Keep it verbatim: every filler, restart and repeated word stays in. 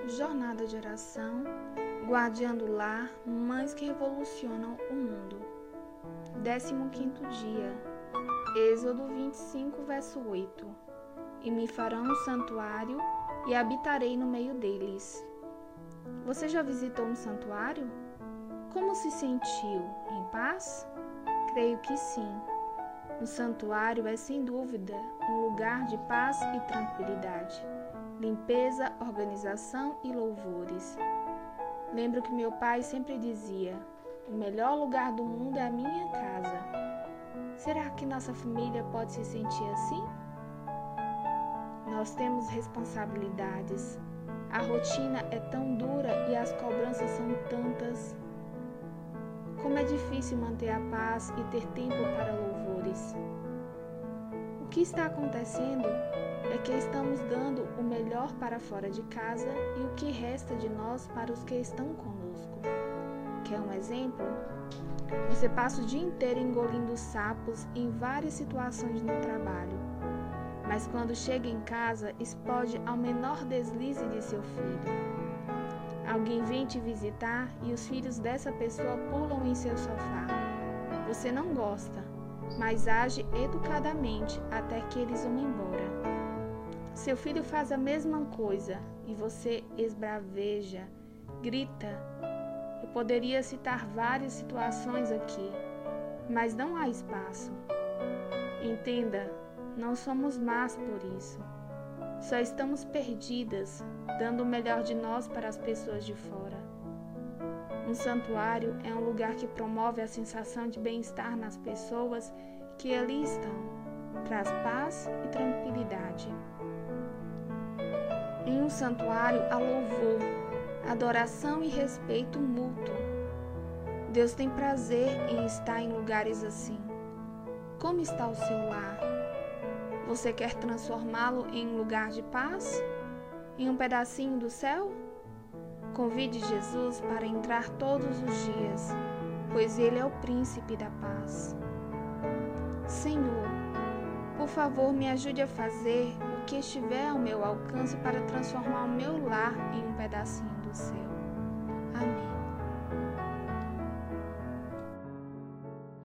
Jornada de oração, guardiando o lar, mães que revolucionam o mundo. décimo quinto dia, Êxodo vinte e cinco, verso oito. E me farão um santuário e habitarei no meio deles. Você já visitou um santuário? Como se sentiu? Em paz? Creio que sim. O santuário é, sem dúvida, um lugar de paz e tranquilidade, limpeza, organização e louvores. Lembro que meu pai sempre dizia: o melhor lugar do mundo é a minha casa. Será que nossa família pode se sentir assim? Nós temos responsabilidades. A rotina é tão dura e as cobranças são tantas. Como é difícil manter a paz e ter tempo para louvores. O que está acontecendo é que estamos dando o melhor para fora de casa e o que resta de nós para os que estão conosco. Quer um exemplo? Você passa o dia inteiro engolindo sapos em várias situações no trabalho, mas quando chega em casa explode ao menor deslize de seu filho. Alguém vem te visitar e os filhos dessa pessoa pulam em seu sofá. Você não gosta, mas age educadamente até que eles vão embora. Seu filho faz a mesma coisa e você esbraveja, grita. Eu poderia citar várias situações aqui, mas não há espaço. Entenda, não somos más por isso. Só estamos perdidas, dando o melhor de nós para as pessoas de fora. Um santuário é um lugar que promove a sensação de bem-estar nas pessoas que ali estão. Traz paz e tranquilidade. Em um santuário há louvor, adoração e respeito mútuo. Deus tem prazer em estar em lugares assim. Como está o seu lar? Você quer transformá-lo em um lugar de paz? Em um pedacinho do céu? Convide Jesus para entrar todos os dias, pois Ele é o príncipe da paz. Senhor, por favor, me ajude a fazer o que estiver ao meu alcance para transformar o meu lar em um pedacinho do céu. Amém.